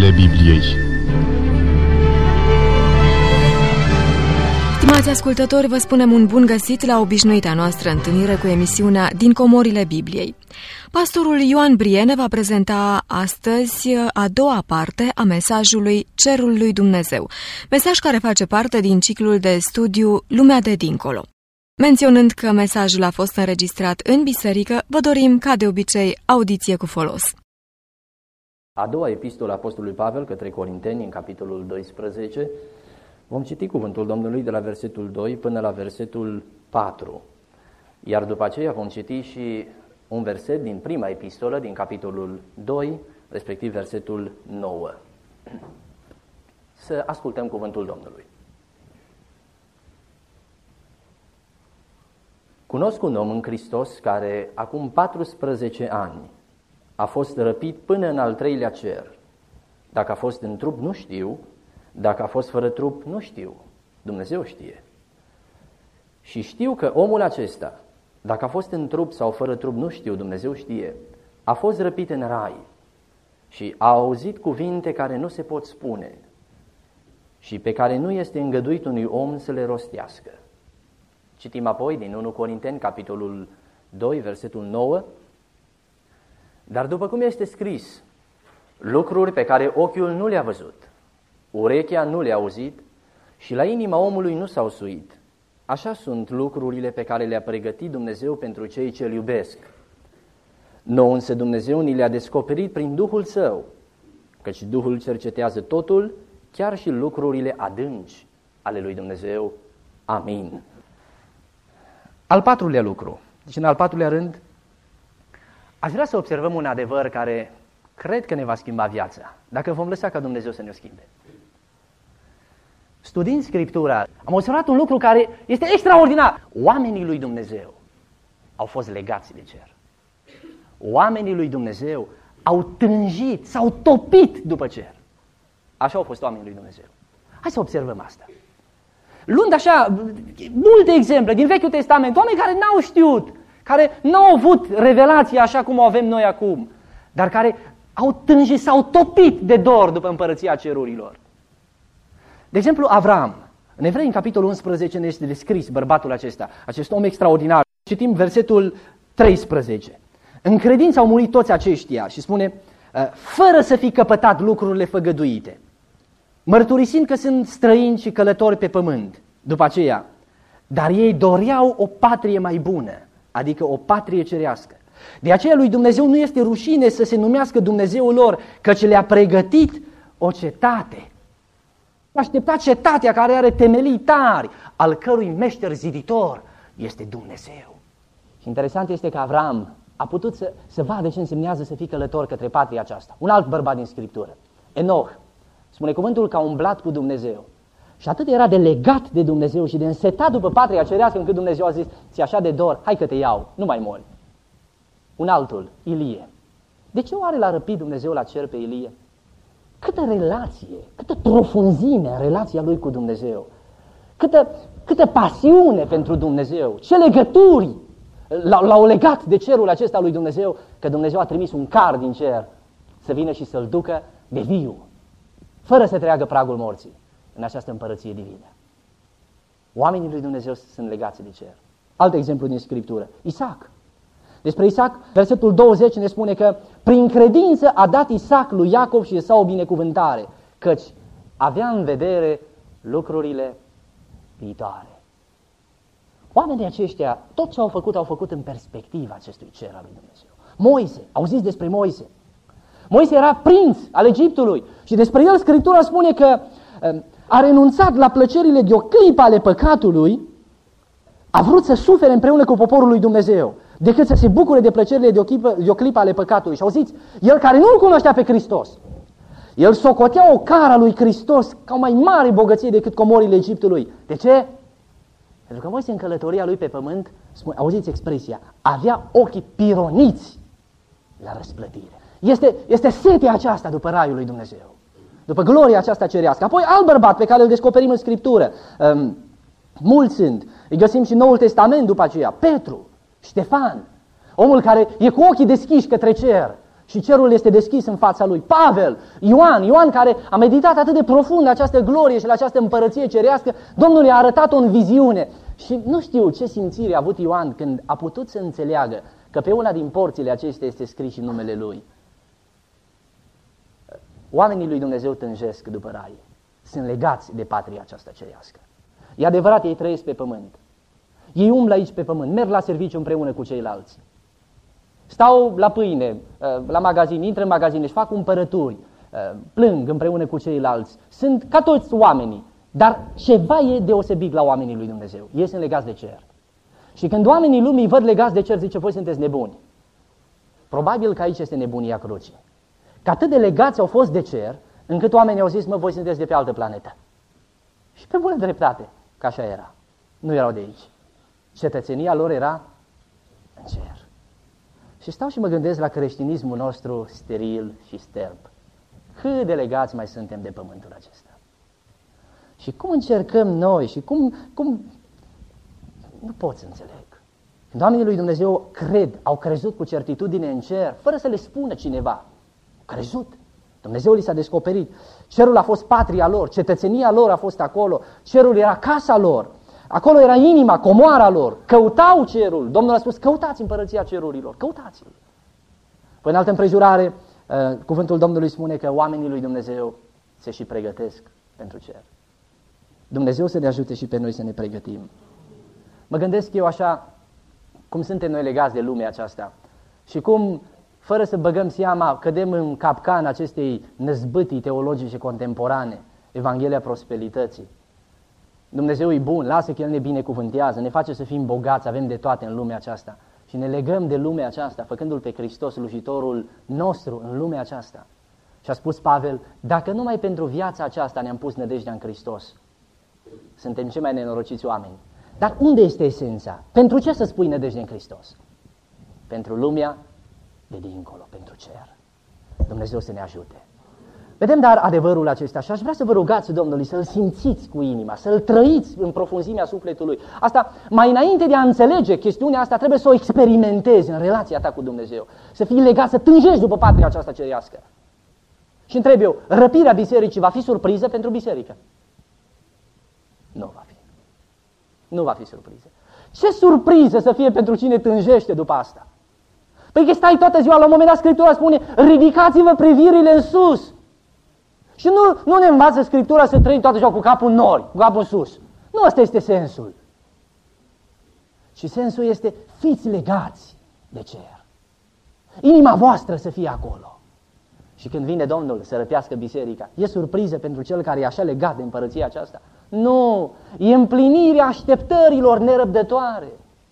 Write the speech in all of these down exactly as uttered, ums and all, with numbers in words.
comorile Bibliei. Stimați ascultători, vă spunem un bun găsit la obișnuita noastră întâlnire cu emisiunea Din comorile Bibliei. Pastorul Ioan Brie va prezenta astăzi a doua parte a mesajului Cerul lui Dumnezeu, mesaj care face parte din ciclul de studiu Lumea de dincolo. Menționând că mesajul a fost înregistrat în biserică, vă dorim, ca de obicei, audiție cu folos. A doua epistolă a Apostolului Pavel către Corinteni, în capitolul doisprezece, vom citi cuvântul Domnului de la versetul doi până la versetul patru. Iar după aceea vom citi și un verset din prima epistolă, din capitolul doi, respectiv versetul nouă. Să ascultăm cuvântul Domnului. Cunosc un om în Hristos care acum patrusprezece ani a fost răpit până în al treilea cer. Dacă a fost în trup, nu știu. Dacă a fost fără trup, nu știu. Dumnezeu știe. Și știu că omul acesta, dacă a fost în trup sau fără trup, nu știu, Dumnezeu știe, a fost răpit în rai și a auzit cuvinte care nu se pot spune și pe care nu este îngăduit unui om să le rostească. Citim apoi din întâi Corinteni, capitolul doi, versetul nouă. Dar după cum este scris, lucruri pe care ochiul nu le-a văzut, urechea nu le-a auzit și la inima omului nu s-au suit, așa sunt lucrurile pe care le-a pregătit Dumnezeu pentru cei ce îl iubesc. Nouă însă Dumnezeu ni le-a descoperit prin Duhul Său, căci Duhul cercetează totul, chiar și lucrurile adânci ale lui Dumnezeu. Amin. Al patrulea lucru, deci în al patrulea rând, aș vrea să observăm un adevăr care cred că ne va schimba viața, dacă vom lăsa ca Dumnezeu să ne o schimbe. Studiind Scriptura, am observat un lucru care este extraordinar. Oamenii lui Dumnezeu au fost legați de cer. Oamenii lui Dumnezeu au tânjit, s-au topit după cer. Așa au fost oamenii lui Dumnezeu. Hai să observăm asta. Luând așa multe exemple din Vechiul Testament, oameni care n-au știut, care n-au avut revelație așa cum o avem noi acum, dar care au tânjit, s-au topit de dor după împărăția cerurilor. De exemplu, Avram. În Evrei, în capitolul unsprezece, ne este descris bărbatul acesta, acest om extraordinar. Citim versetul treisprezece. În credință au murit toți aceștia și spune, fără să fi căpătat lucrurile făgăduite, mărturisind că sunt străini și călători pe pământ. După aceea, dar ei doreau o patrie mai bună, adică o patrie cerească. De aceea lui Dumnezeu nu este rușine să se numească Dumnezeul lor, căci le-a pregătit o cetate. Aștepta cetatea care are temelii tari, al cărui meșter ziditor este Dumnezeu. Și interesant este că Avram a putut să, să vadă ce însemnează să fii călător către patria aceasta. Un alt bărbat din Scriptură, Enoch, spune cuvântul că a umblat cu Dumnezeu. Și atât era de legat de Dumnezeu și de însetat după patria cerească, încât Dumnezeu a zis, ți așa de dor, hai că te iau, nu mai mori. Un altul, Ilie. De ce oare l-a răpit Dumnezeu la cer pe Ilie? Câtă relație, câtă profunzime în relația lui cu Dumnezeu, câtă, câtă pasiune pentru Dumnezeu, ce legături l-au legat de cerul acesta lui Dumnezeu, că Dumnezeu a trimis un car din cer să vină și să-l ducă de viu, fără să treagă pragul morții în această împărăție divină. Oamenii lui Dumnezeu sunt legați de cer. Alt exemplu din Scriptură, Isaac. Despre Isaac, versetul douăzeci ne spune că prin credință a dat Isaac lui Iacov și Esau o binecuvântare, căci avea în vedere lucrurile viitoare. Oamenii aceștia, tot ce au făcut, au făcut în perspectiva acestui cer al lui Dumnezeu. Moise, auziți despre Moise. Moise era prinț al Egiptului și despre el Scriptura spune că a renunțat la plăcerile de o clipă ale păcatului, a vrut să sufere împreună cu poporul lui Dumnezeu, decât să se bucure de plăcerile de o clipă, de o clipă ale păcatului. Și auziți, el care nu-L cunoștea pe Hristos, el socotea o cara lui Hristos ca o mai mare bogăție decât comorile Egiptului. De ce? Pentru că Moise în călătoria lui pe pământ, spune, auziți expresia, avea ochii pironiți la răsplătire. Este, este setea aceasta după raiul lui Dumnezeu, după gloria aceasta cerească. Apoi alt bărbat pe care îl descoperim în Scriptură, um, mulți sunt, îi găsim și în Noul Testament după aceea, Petru, Ștefan, omul care e cu ochii deschiși către cer, Și cerul este deschis în fața lui. Pavel, Ioan, Ioan care a meditat atât de profund la această glorie și la această împărăție cerească, Domnul i-a arătat-o în viziune. Și nu știu ce simțire a avut Ioan când a putut să înțeleagă că pe una din porțile acestea este scris și numele lui. Oamenii lui Dumnezeu tânjesc după rai. Sunt legați de patria aceasta cerească. E adevărat, ei trăiesc pe pământ. Ei umblă aici pe pământ, merg la serviciu împreună cu ceilalți. Stau la pâine, la magazin, intră în magazin, își fac cumpărături, plâng împreună cu ceilalți. Sunt ca toți oamenii, dar ceva e deosebit la oamenii lui Dumnezeu. Ei sunt legați de cer. Și când oamenii lumii văd legați de cer, zice, voi sunteți nebuni. Probabil că aici este nebunia crucii. Că atât de legați au fost de cer, încât oamenii au zis, mă, voi sunteți de pe altă planetă. Și pe bună dreptate, că așa era. Nu erau de aici. Cetățenia lor era în cer. Și stau și mă gândesc la creștinismul nostru steril și sterb. Cât de legați mai suntem de pământul acesta. Și cum încercăm noi și cum... cum... Nu pot să înțeleg. Când oamenii lui Dumnezeu cred, au crezut cu certitudine în cer, fără să le spună cineva. Au crezut. Dumnezeu li s-a descoperit. Cerul a fost patria lor, cetățenia lor a fost acolo, cerul era casa lor. Acolo era inima, comoara lor. Căutau cerul. Domnul a spus, căutați împărăția cerurilor, căutați-l. Păi în altă împrejurare, cuvântul Domnului spune că oamenii lui Dumnezeu se și pregătesc pentru cer. Dumnezeu să ne ajute și pe noi să ne pregătim. Mă gândesc eu așa, cum suntem noi legați de lumea aceasta și cum, fără să băgăm seama, cădem în capcana acestei năzbâtii teologice contemporane, Evanghelia prosperității. Dumnezeu e bun, lasă că El ne binecuvântează, ne face să fim bogați, avem de toate în lumea aceasta. Și ne legăm de lumea aceasta, făcându-L pe Hristos slujitorul nostru în lumea aceasta. Și a spus Pavel, dacă numai pentru viața aceasta ne-am pus nădejdea în Hristos, suntem cei mai nenorociți oameni. Dar unde este esența? Pentru ce să spui nădejde în Hristos? Pentru lumea de dincolo, pentru cer. Dumnezeu să ne ajute. Vedem dar adevărul acesta și aș vrea să vă rugați Domnului să-L simțiți cu inima, să-L trăiți în profunzimea sufletului. Asta, mai înainte de a înțelege chestiunea asta, trebuie să o experimentezi în relația ta cu Dumnezeu. Să fii legat, să tânjești după patria aceasta cerească. Și întreb eu, răpirea bisericii va fi surpriză pentru biserică? Nu va fi. Nu va fi surpriză. Ce surpriză să fie pentru cine tânjește după asta? Păi că stai toată ziua, la un moment dat Scriptura spune, ridicați-vă privirile în sus. Și nu, nu ne învață Scriptura să trăim toată ziua cu capul în nori, cu capul în sus. Nu ăsta este sensul. Și sensul este, fiți legați de cer. Inima voastră să fie acolo. Și când vine Domnul să răpească biserica, e surpriză pentru cel care e așa legat de împărăția aceasta? Nu, e împlinirea așteptărilor nerăbdătoare.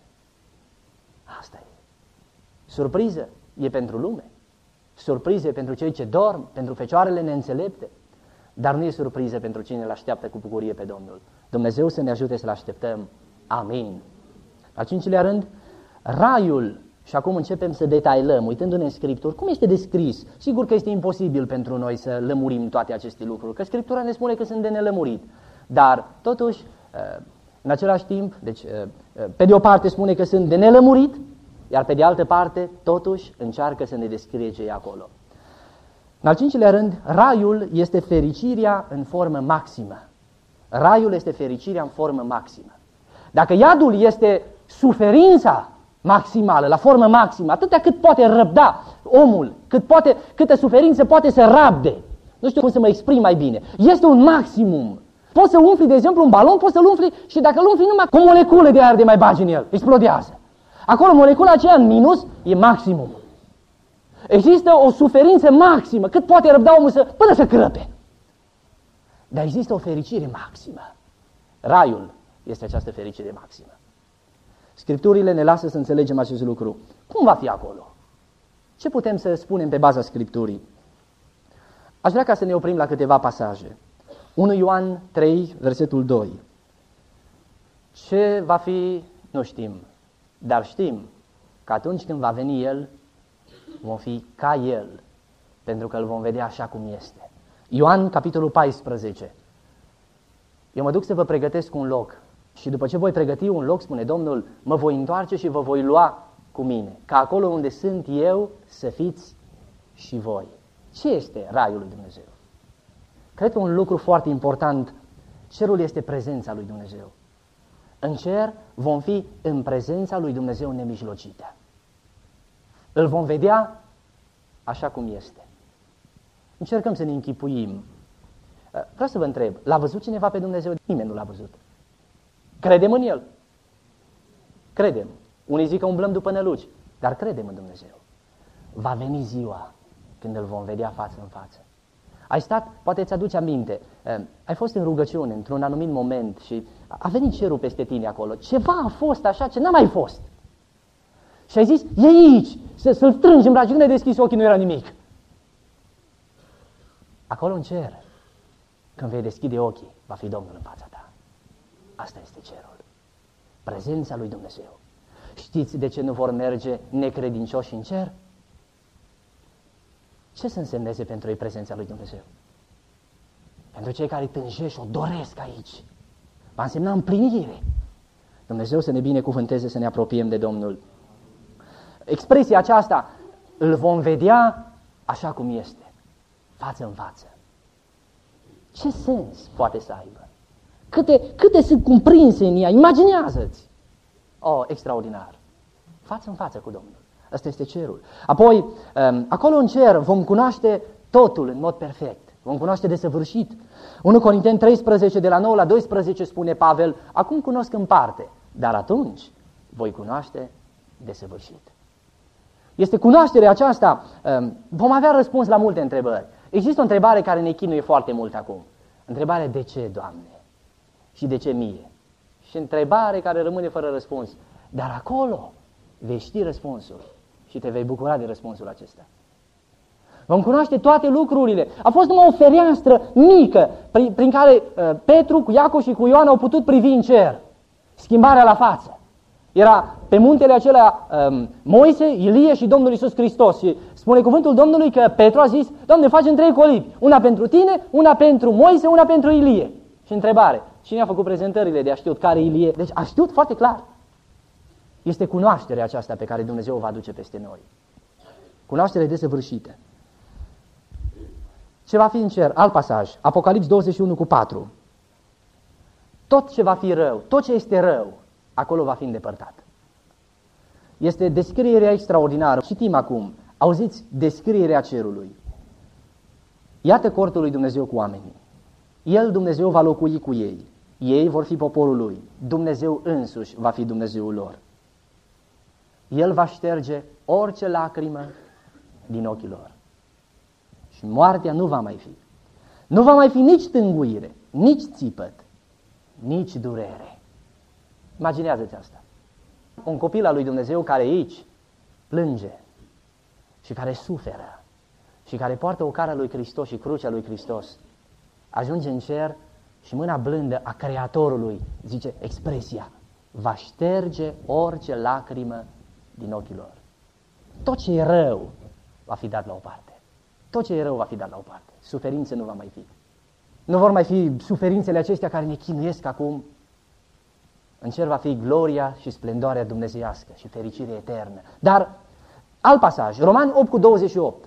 Asta e. Surpriză e pentru lume. Surpriză e pentru cei ce dorm, pentru fecioarele neînțelepte. Dar nu e surpriză pentru cine îl așteaptă cu bucurie pe Domnul. Dumnezeu să ne ajute să-L așteptăm. Amin. Al cincilea rând, raiul. Și acum începem să detailăm, uitându-ne în Scripturi, cum este descris. Sigur că este imposibil pentru noi să lămurim toate aceste lucruri, că Scriptura ne spune că sunt de nelămurit. Dar, totuși, în același timp, deci, pe de o parte spune că sunt de nelămurit, iar pe de altă parte, totuși, încearcă să ne descrie ce e acolo. În al cincilea rând, raiul este fericirea în formă maximă. Raiul este fericirea în formă maximă. Dacă iadul este suferința maximală, la formă maximă, atâtea cât poate răbda omul, cât poate, câtă suferință poate să rabde. Nu știu cum să mă exprim mai bine. Este un maximum. Poți să umfli, de exemplu, un balon, poți să-l umfli și dacă îl umfli numai cu o moleculă de aer de mai bagi în el, explodează. Acolo molecula aceea în minus e maximum. Există o suferință maximă, cât poate răbda omul să, până să crăpe. Dar există o fericire maximă. Raiul este această fericire maximă. Scripturile ne lasă să înțelegem acest lucru. Cum va fi acolo? Ce putem să spunem pe baza Scripturii? Aș vrea ca să ne oprim la câteva pasaje. unu Ioan trei, versetul doi. Ce va fi, nu știm, dar știm că atunci când va veni El, vom fi ca El, pentru că Îl vom vedea așa cum este. Ioan, capitolul paisprezece. Eu mă duc să vă pregătesc un loc și după ce voi pregăti un loc, spune Domnul, mă voi întoarce și vă voi lua cu mine, ca acolo unde sunt eu să fiți și voi. Ce este raiul lui Dumnezeu? Cred că un lucru foarte important, cerul este prezența lui Dumnezeu. În cer vom fi în prezența lui Dumnezeu nemijlocită. Îl vom vedea așa cum este. Încercăm să ne închipuim. Vreau să vă întreb, l-a văzut cineva pe Dumnezeu? Nimeni nu l-a văzut. Credem în El. Credem. Unii zic că umblăm după năluci, dar credem în Dumnezeu. Va veni ziua când îl vom vedea față în față. Ai stat, poate ți aduce aminte, ai fost în rugăciune într-un anumit moment și a venit cerul peste tine acolo. Ceva a fost așa ce n-a mai fost. Și ai zis, e aici, să, să-l strângi în brațe. Când ai deschis ochii, nu era nimic. Acolo în cer, când vei deschide ochii, va fi Domnul în fața ta. Asta este cerul. Prezența lui Dumnezeu. Știți de ce nu vor merge necredincioși în cer? Ce să însemneze pentru ei prezența lui Dumnezeu? Pentru cei care tânjești o doresc aici, va însemna împlinire. Dumnezeu să ne binecuvânteze, să ne apropiem de Domnul. Expresia aceasta, îl vom vedea așa cum este, față în față. Ce sens poate să aibă? Câte, câte sunt cuprinse în ea? Imaginează-ți! Oh, extraordinar! Față în față cu Domnul. Asta este cerul. Apoi, acolo în cer vom cunoaște totul în mod perfect. Vom cunoaște desăvârșit. unu Corinteni treisprezece, de la nouă la doisprezece, spune Pavel, acum cunosc în parte, dar atunci voi cunoaște desăvârșit. Este cunoașterea aceasta, vom avea răspuns la multe întrebări. Există o întrebare care ne chinuie foarte mult acum. Întrebarea de ce, Doamne? Și de ce mie? Și întrebare care rămâne fără răspuns. Dar acolo vei ști răspunsul și te vei bucura de răspunsul acesta. Vom cunoaște toate lucrurile. A fost numai o fereastră mică prin, prin care uh, Petru cu Iacov și cu Ioan au putut privi în cer. Schimbarea la față. Era pe muntele acela um, Moise, Ilie și Domnul Iisus Hristos. Și spune cuvântul Domnului că Petru a zis, Doamne, facem trei colibi. Una pentru tine, una pentru Moise, una pentru Ilie. Și întrebare, cine a făcut prezentările de a știut care Ilie? Deci a știut foarte clar. Este cunoașterea aceasta pe care Dumnezeu o va aduce peste noi. Cunoaștere desăvârșită. Ce va fi în cer? Alt pasaj. Apocalips douăzeci și unu cu patru. Tot ce va fi rău, tot ce este rău, acolo va fi îndepărtat. Este descrierea extraordinară. Citim acum. Auziți descrierea cerului. Iată cortul lui Dumnezeu cu oamenii. El, Dumnezeu, va locui cu ei. Ei vor fi poporul lui. Dumnezeu însuși va fi Dumnezeul lor. El va șterge orice lacrimă din ochii lor. Și moartea nu va mai fi. Nu va mai fi nici tânguire, nici țipăt, nici durere. Imaginează-ți asta. Un copil al lui Dumnezeu care aici plânge și care suferă și care poartă ocara lui Hristos și crucea lui Hristos, ajunge în cer și mâna blândă a Creatorului, zice expresia, va șterge orice lacrimă din ochii lor. Tot ce e rău va fi dat la o parte. Tot ce e rău va fi dat la o parte. Suferințe nu va mai fi. Nu vor mai fi suferințele acestea care ne chinuiesc acum. În cer va fi gloria și splendoarea dumnezeiască și fericire eternă. Dar, alt pasaj, Romani opt cu douăzeci și opt.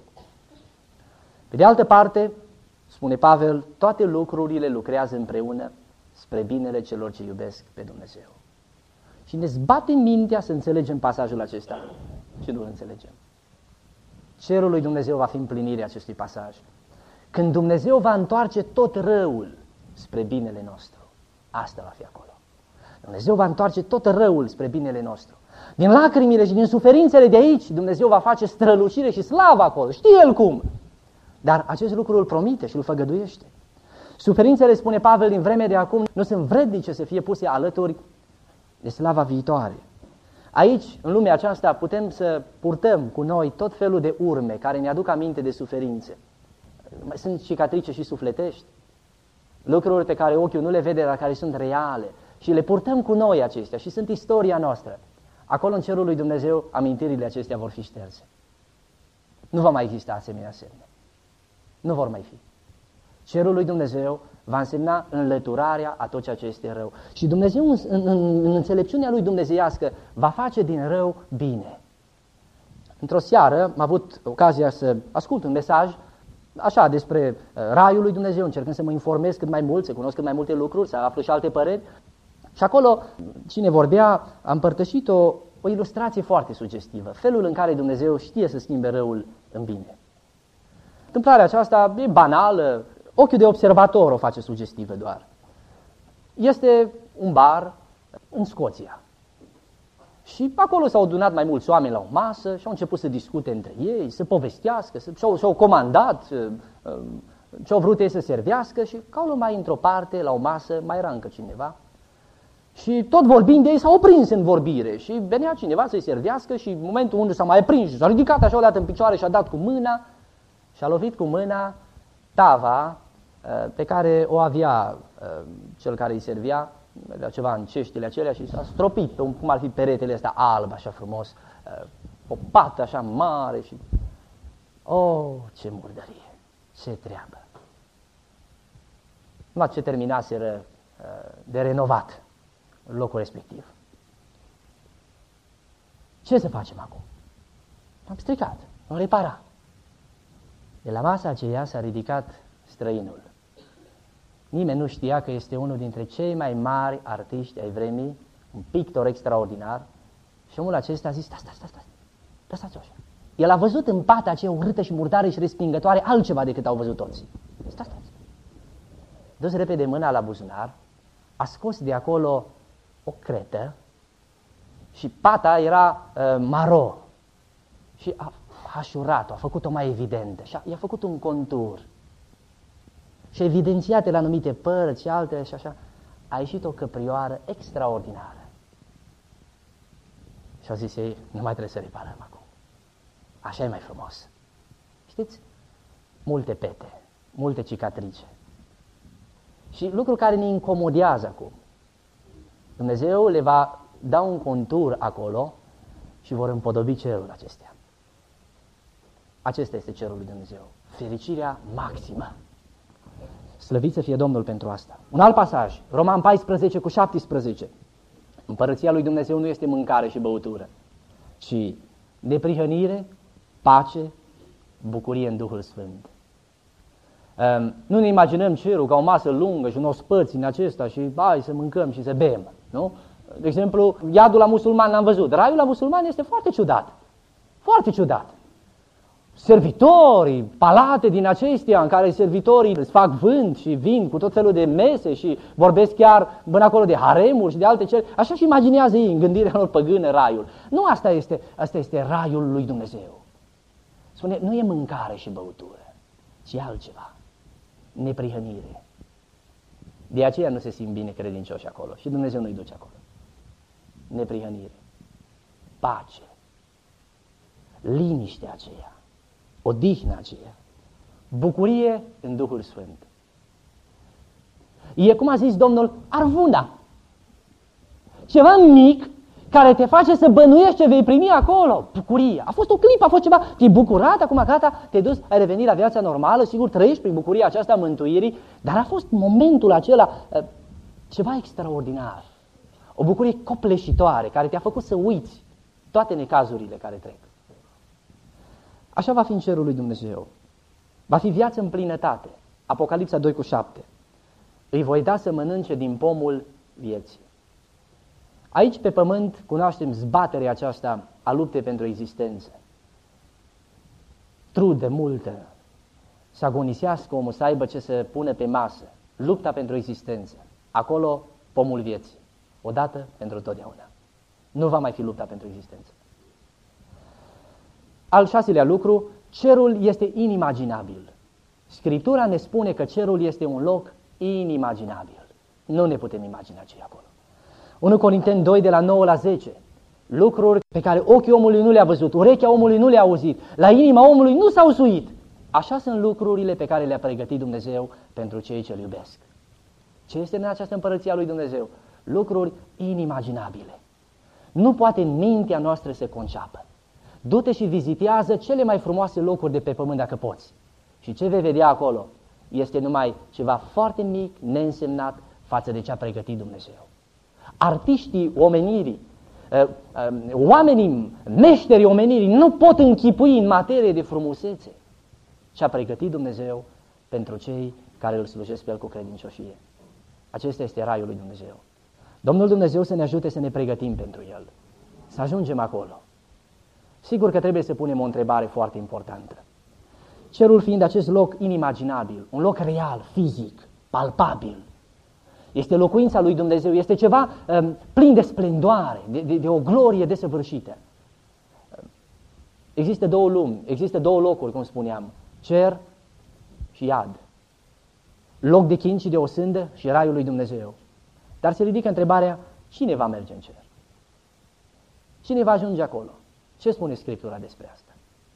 Pe de altă parte, spune Pavel, toate lucrurile lucrează împreună spre binele celor ce iubesc pe Dumnezeu. Și ne zbate mintea să înțelegem pasajul acesta și nu îl înțelegem. Cerul lui Dumnezeu va fi împlinirea acestui pasaj. Când Dumnezeu va întoarce tot răul spre binele nostru, asta va fi acolo. Dumnezeu va întoarce tot răul spre binele nostru. Din lacrimile și din suferințele de aici, Dumnezeu va face strălucire și slavă acolo. Știe El cum. Dar acest lucru îl promite și îl făgăduiește. Suferințele, spune Pavel, din vremea de acum nu sunt vrednice să fie puse alături de slava viitoare. Aici, în lumea aceasta, putem să purtăm cu noi tot felul de urme care ne aduc aminte de suferințe. Sunt cicatrice și sufletești, lucruri pe care ochiul nu le vede, dar care sunt reale. Și le purtăm cu noi acestea și sunt istoria noastră. Acolo, în cerul lui Dumnezeu, amintirile acestea vor fi șterse. Nu va mai exista asemenea semne. Nu vor mai fi. Cerul lui Dumnezeu va însemna înlăturarea a tot ceea ce este rău. Și Dumnezeu, în, în, în înțelepciunea lui dumnezeiască, va face din rău bine. într-o seară am avut ocazia să ascult un mesaj așa despre raiul lui Dumnezeu, încercând să mă informez cât mai mult, să cunosc cât mai multe lucruri, să aflu și alte păreri. Și acolo, cine vorbea, a împărtășit o, o ilustrație foarte sugestivă, felul în care Dumnezeu știe să schimbe răul în bine. Întâmplarea aceasta e banală, ochiul de observator o face sugestivă doar. Este un bar în Scoția. Și acolo s-au adunat mai mulți oameni la o masă și au început să discute între ei, să povestească, să, și-au, și-au comandat ce-au vrut ei să servească și acolo mai într-o parte, la o masă, mai era încă cineva. Și tot vorbind de ei s-au oprins în vorbire și venea cineva să-i servească și în momentul unde s-a mai aprins și s-a ridicat așa odată în picioare și a dat cu mâna și a lovit cu mâna tava pe care o avea cel care îi servea, avea ceva în ceștile acelea și s-a stropit pe un, cum ar fi peretele ăsta alb, așa frumos, o pată așa mare și... Oh, ce murdărie, ce treabă! Numai ce terminaseră de renovat locul respectiv. Ce să facem acum? Am stricat, am reparat. De la masa aceea s-a ridicat străinul. Nimeni nu știa că este unul dintre cei mai mari artiști ai vremii, un pictor extraordinar. Și omul acesta a zis, stai, stai, stai, stai, lăsați-o așa. El a văzut în pata aceea urâtă și murdare și respingătoare altceva decât au văzut toți. Stai, stai. Dus repede mâna la buzunar, a scos de acolo o cretă și pata era uh, maro. Și a hașurat-o, a făcut-o mai evidentă și a, i-a făcut un contur. Și evidențiate la anumite părți și altele și așa, a ieșit o căprioară extraordinară. Și au zis ei, nu mai trebuie să reparăm acum. Așa e mai frumos. Știți? Multe pete, multe cicatrice. Și lucruri care ne incomodează acum. Dumnezeu le va da un contur acolo și vor împodobi cerul acestea. Acesta este cerul lui Dumnezeu. Fericirea maximă. Slăvit să fie Domnul pentru asta. Un alt pasaj, Roman paisprezece cu șaptesprezece. Împărăția lui Dumnezeu nu este mâncare și băutură, ci neprihănire, pace, bucurie în Duhul Sfânt. Um, nu ne imaginăm cerul ca o masă lungă și un ospăț în acesta și hai să mâncăm și să bem, nu? De exemplu, iadul la musulman l-am văzut. Raiul la musulman este foarte ciudat. Foarte ciudat. Servitorii, palate din acestea în care servitorii îți fac vânt și vin cu tot felul de mese și vorbesc chiar până acolo de haremuri și de alte cele. Așa și imaginează ei în gândirea lor păgână raiul. Nu asta este, asta este raiul lui Dumnezeu. Spune, nu e mâncare și băutură, ci altceva. Neprihănire. De aceea nu se simt bine credincioși acolo și Dumnezeu nu-i duce acolo. Neprihănire, pace, liniștea aceea, odihna aceea, bucurie în Duhul Sfânt. E, cum a zis Domnul, arvuna. Ceva mic care te face să bănuiești ce vei primi acolo. Bucurie. A fost o clipă, a fost ceva. Te-ai bucurat, acum gata, te-ai dus, ai revenit la viața normală, sigur trăiești prin bucuria aceasta a mântuirii, dar a fost momentul acela ceva extraordinar. O bucurie copleșitoare care te-a făcut să uiți toate necazurile care trec. Așa va fi în cerul lui Dumnezeu. Va fi viață în plinătate. Apocalipsa doi cu șapte. Îi voi da să mănânce din pomul vieții. Aici pe pământ cunoaștem zbaterea aceasta a luptei pentru existență. Trude multă, să agonisească omul, să aibă ce să pună pe masă. Lupta pentru existență. Acolo pomul vieții. Odată pentru totdeauna. Nu va mai fi lupta pentru existență. Al șaselea lucru, cerul este inimaginabil. Scriptura ne spune că cerul este un loc inimaginabil. Nu ne putem imagina ce e acolo. unu Corinteni doi de la nouă la zece. Lucruri pe care ochii omului nu le-a văzut, urechea omului nu le-a auzit, la inima omului nu s-au suit. Așa sunt lucrurile pe care le-a pregătit Dumnezeu pentru cei ce îl iubesc. Ce este în această împărăție a lui Dumnezeu? Lucruri inimaginabile. Nu poate mintea noastră să conceapă. Du-te și vizitează cele mai frumoase locuri de pe pământ dacă poți. Și ce vei vedea acolo este numai ceva foarte mic, neînsemnat față de ce a pregătit Dumnezeu. Artiștii omenirii Oamenii, meșterii omenirii nu pot închipui în materie de frumusețe ce a pregătit Dumnezeu pentru cei care îl slujesc pe El cu credincioșie. Acesta este raiul lui Dumnezeu. Domnul Dumnezeu să ne ajute să ne pregătim pentru El, să ajungem acolo. Sigur că trebuie să punem o întrebare foarte importantă. Cerul fiind acest loc inimaginabil, un loc real, fizic, palpabil, este locuința lui Dumnezeu, este ceva um, plin de splendoare, de, de, de o glorie desăvârșită. Există două lumi, există două locuri, cum spuneam, cer și iad. Loc de chin și de osândă și raiul lui Dumnezeu. Dar se ridică întrebarea, cine va merge în cer? Cine va ajunge acolo? Ce spune Scriptura despre asta?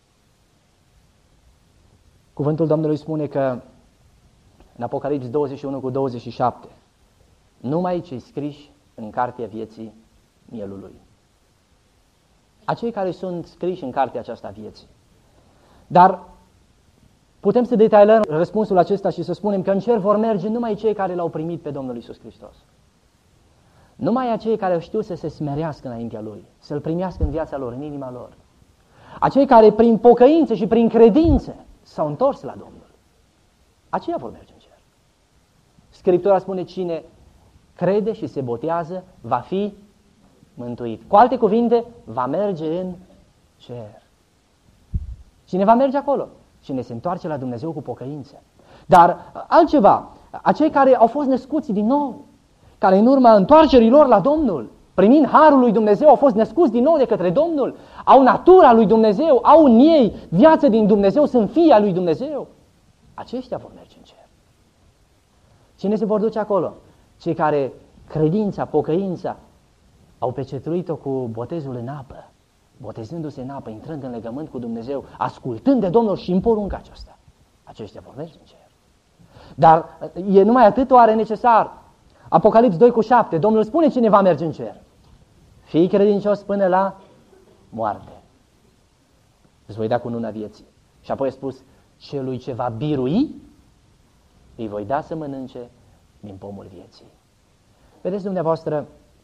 Cuvântul Domnului spune că în Apocalips douăzeci și unu cu douăzeci și șapte, numai cei scriși în cartea vieții mielului. Acei care sunt scriși în cartea aceasta vieții. Dar putem să detailăm răspunsul acesta și să spunem că în cer vor merge numai cei care l-au primit pe Domnul Iisus Hristos. Numai acei care știu să se smerească înaintea Lui, să-L primească în viața lor, în inima lor. Acei care prin pocăință și prin credință s-au întors la Domnul. Aceia vor merge în cer. Scriptura spune cine crede și se botează va fi mântuit. Cu alte cuvinte, va merge în cer. Cine va merge acolo? Cine se întoarce la Dumnezeu cu pocăință. Dar altceva, acei care au fost născuți din nou, care în urma întoarcerii lor la Domnul, primind harul lui Dumnezeu, au fost născuți din nou de către Domnul, au natura lui Dumnezeu, au în ei viață din Dumnezeu, sunt fii al lui Dumnezeu. Aceștia vor merge în cer. Cine se vor duce acolo? Cei care credința, pocăința, au pecetuit-o cu botezul în apă, botezându-se în apă, intrând în legământ cu Dumnezeu, ascultând de Domnul și în porunca aceasta. Aceștia vor merge în cer. Dar e numai atât oare necesar? Apocalips doi cu șapte, Domnul spune cine va merge în cer. Fii credincios până la moarte. Îți voi da cununa vieții. Și apoi a spus, celui ce va birui, îi voi da să mănânce din pomul vieții. Vedeți dumneavoastră,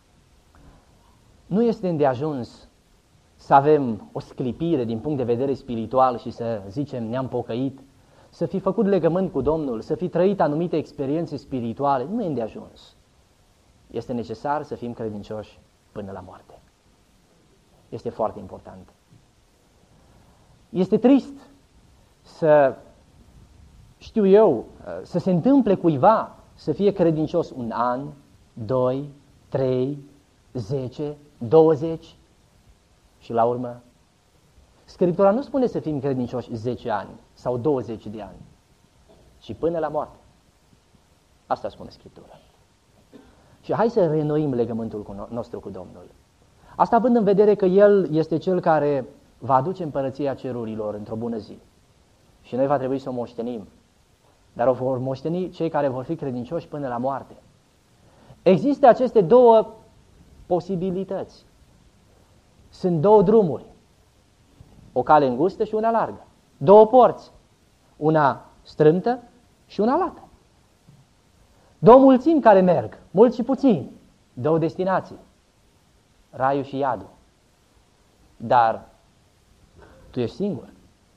nu este îndeajuns să avem o sclipire din punct de vedere spiritual și să zicem ne-am pocăit, să fi făcut legământ cu Domnul, să fi trăit anumite experiențe spirituale, nu e îndeajuns. Este necesar să fim credincioși până la moarte. Este foarte important. Este trist să, știu eu, să se întâmple cuiva să fie credincios un an, doi, trei, zece, douăzeci și la urmă. Scriptura nu spune să fim credincioși zece ani sau douăzeci de ani, ci până la moarte. Asta spune Scriptura. Și hai să reînnoim legământul nostru cu Domnul. Asta având în vedere că El este Cel care va aduce împărăția cerurilor într-o bună zi. Și noi va trebui să o moștenim. Dar o vor moșteni cei care vor fi credincioși până la moarte. Există aceste două posibilități. Sunt două drumuri. O cale îngustă și una largă. Două porți. Una strâmtă și una lată. Două mulțimi care merg, mulți și puțini. Două destinații. Raiul și iadul. Dar tu ești singur.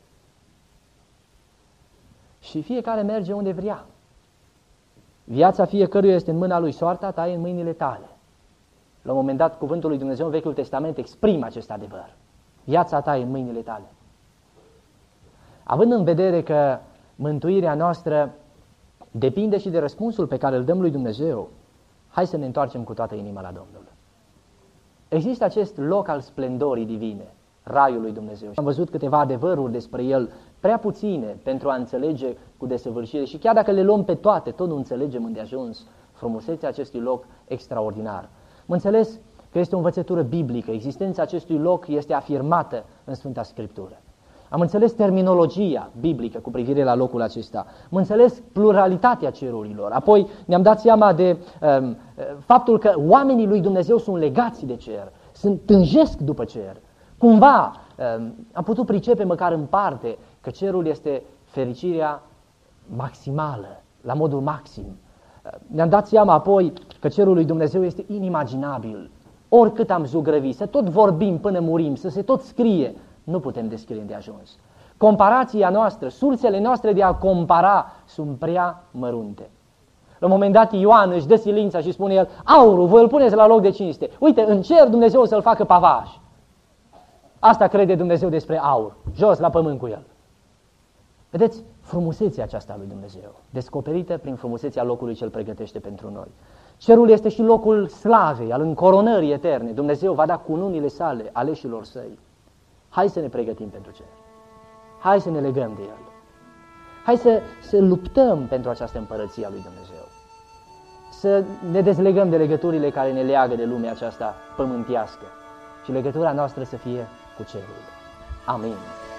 Și fiecare merge unde vrea. Viața fiecăruia este în mâna lui, soarta ta e în mâinile tale. La un moment dat, cuvântul lui Dumnezeu în Vechiul Testament exprimă acest adevăr. Viața ta e în mâinile tale. Având în vedere că mântuirea noastră depinde și de răspunsul pe care îl dăm lui Dumnezeu, hai să ne întoarcem cu toată inima la Domnul. Există acest loc al splendorii divine, raiul lui Dumnezeu. Am văzut câteva adevăruri despre el, prea puține pentru a înțelege cu desăvârșire și chiar dacă le luăm pe toate, tot nu înțelegem îndeajuns frumusețea acestui loc extraordinar. Mă înțeles că este o învățătură biblică, existența acestui loc este afirmată în Sfânta Scriptură. Am înțeles terminologia biblică cu privire la locul acesta. Am înțeles pluralitatea cerurilor. Apoi ne-am dat seama de um, faptul că oamenii lui Dumnezeu sunt legați de cer, sunt tânjesc după cer. Cumva um, am putut pricepe măcar în parte că cerul este fericirea maximală, la modul maxim. Ne-am dat seama apoi că cerul lui Dumnezeu este inimaginabil. oricât am zugrăvit, să tot vorbim până murim, să se tot scrie, nu putem descrie îndeajuns. Comparația noastră, sursele noastre de a compara sunt prea mărunte. La un moment dat Ioan își dă silința și spune el, aurul, voi îl puneți la loc de cinste. Uite, în cer Dumnezeu o să-l facă pavaj. Asta crede Dumnezeu despre aur, jos la pământ cu el. Vedeți frumusețea aceasta a lui Dumnezeu, descoperită prin frumusețea locului ce îl pregătește pentru noi. Cerul este și locul slavei, al încoronării eterne. Dumnezeu va da cununile sale aleșilor săi. Hai să ne pregătim pentru cer. Hai să ne legăm de el. Hai să, să luptăm pentru această împărăție a lui Dumnezeu. Să ne dezlegăm de legăturile care ne leagă de lumea aceasta pământească și legătura noastră să fie cu cerul. Amin.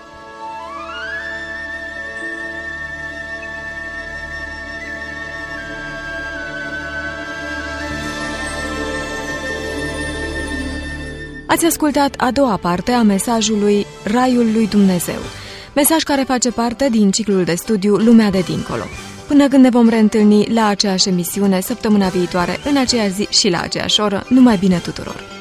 Ați ascultat a doua parte a mesajului Raiul lui Dumnezeu, mesaj care face parte din ciclul de studiu Lumea de dincolo. Până când ne vom reîntâlni la aceeași emisiune săptămâna viitoare, în aceeași zi și la aceeași oră, numai bine tuturor!